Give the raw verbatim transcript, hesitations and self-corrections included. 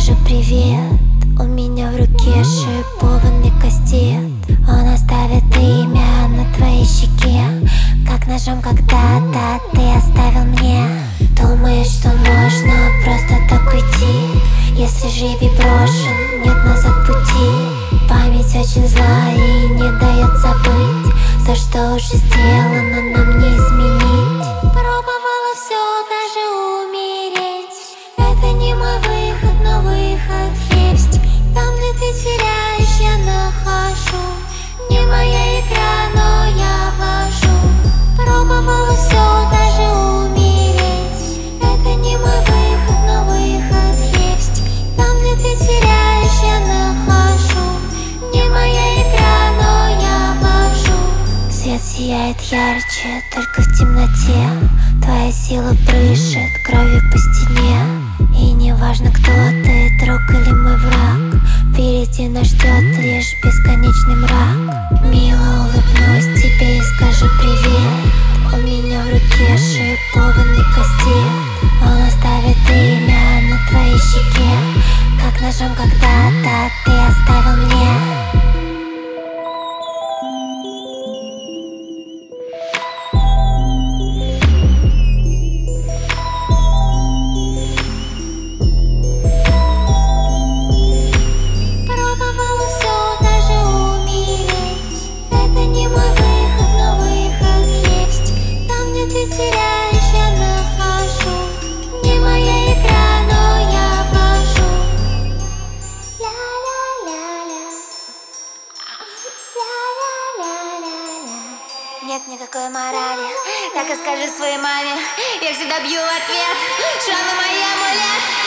скажи привет. У меня в руке шипованный кастет. Он оставит имя на твоей щеке, как ножом когда-то ты оставил мне. Думаешь, что можно просто так уйти? Если жребий брошен, нет назад пути. Память очень зла и не дает забыть то, что уже сделано, нам не изменить. Пробовала все, даже умереть. Это не мой выход, но выход есть. Там, где ты теряешь, я нахожу. Не моя игра, но я вожу. Пробовала все, даже умереть. Это не мой выход, но выход есть. Там, где ты теряешь, я нахожу. Не моя игра, но я вожу. Свет сияет ярче, только в темноте. Твоя сила брызжет кровью по стене. И не важно, кто ты, друг или мой враг, впереди нас ждет лишь бесконечный мрак. Мило улыбнусь тебе и скажу привет. У меня в руке шипованный кастет. Он оставит имя на твоей щеке, как ножом когда-то ты оставил мне. Теряешь, я нахожу. Не моя игра, но я вожу. Ля-ля-ля-ля, ля-ля-ля-ля-ля. Нет никакой морали, так и скажи своей маме. Я всегда бью в ответ, что она моя амулет.